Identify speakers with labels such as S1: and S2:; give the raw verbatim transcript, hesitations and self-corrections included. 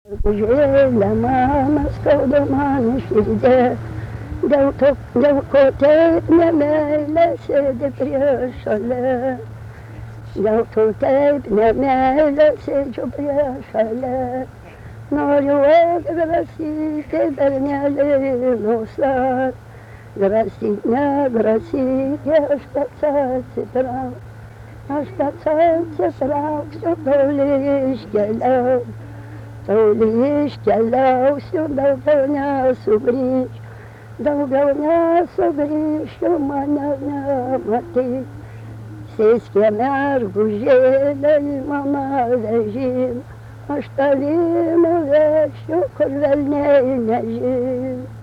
S1: Užėlė mama skauda man širdė, dėl to, dėl ko taip nemeilė sėdi prie šalia. Dėl to taip nemeilė sėdžiu prie šalia. Noriu atgrasyti bernelį nusar, grasyk, negrasyk, aš pats atsitrauksiu. Aš pats atsitrauksiu, toli iškeliausiu. Toli iškeliausiu, daugiau nesugrįšiu, daugiau nesugrįšiu, mane nematys. Sėskė mergužėlė į mano vežimą, aš tavim nuvešiu, kur velniai nežino.